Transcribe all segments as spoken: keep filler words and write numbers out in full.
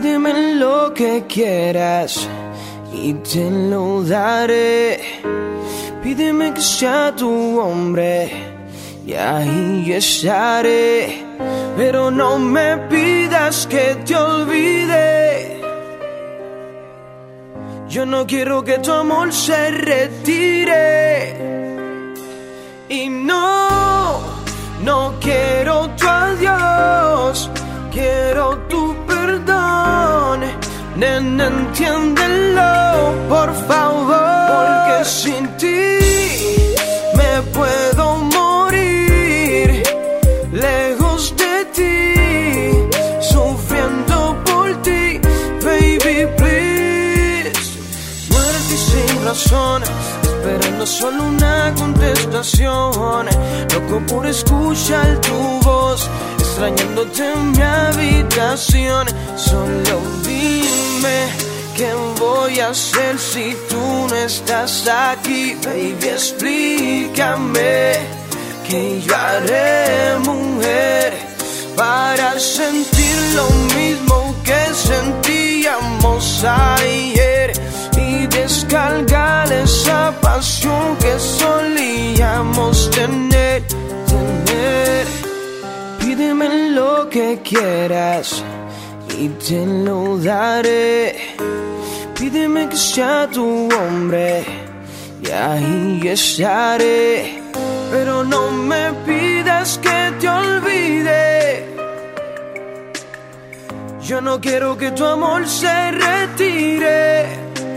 Pídeme lo que quieras y te lo daré. Pídeme que sea tu hombre y ahí estaré. Pero no me pidas que te olvide. Yo no quiero que tu amor se retire. Y no, no quiero tu adiós, quiero tu perdón. Nena, entiéndelo, por favor, porque sin ti me puedo morir, lejos de ti, sufriendo por ti, baby, please. Muerte sin razón, esperando solo una contestación, loco por escuchar tu voz, extrañándote en mi habitación. Solo dime qué voy a hacer si tú no estás aquí, baby, explícame qué yo haré, mujer, para sentir lo mismo que sentíamos ayer y descargar esa pasión que solíamos tener, tener. Pídeme lo que quieras y te lo daré. Pídeme que sea tu hombre y ahí estaré. Pero no me pidas que te olvide. Yo no quiero que tu amor se retire.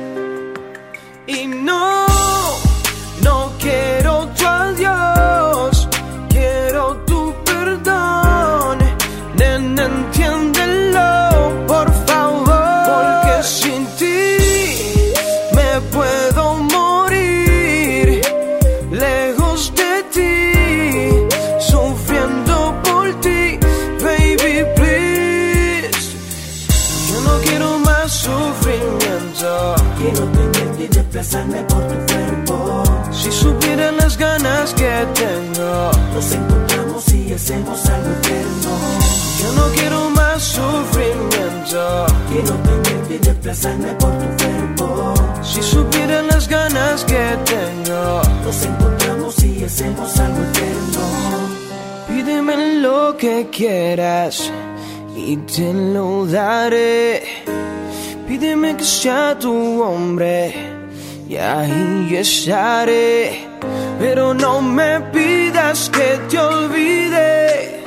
Y no, no quiero tu adiós, quiero tu perdón. Nena, entiéndelo, por favor, porque sin ti me puedo morir, lejos de ti, sufriendo por ti, baby, please. Yo no quiero más sufrimiento. Quiero tenerte y desplazarme por tu cuerpo. Si supieran las ganas que tengo, nos encontramos y hacemos algo eterno. Yo no quiero más sufrimiento. Quiero tenerte y desplazarme por tu cuerpo. Si supieran las ganas que tengo, nos encontramos y hacemos algo eterno. Pídeme lo que quieras y te lo daré. Pídeme que sea tu hombre y ahí estaré. Pero no me pidas que te olvide.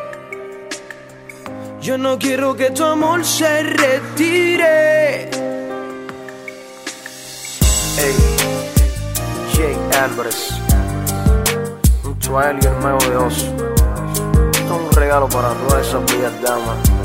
Yo no quiero que tu amor se retire. Hey, Jake Álvarez, junto a él y el Mago de Oz. Esto es un regalo para todas esas bellas damas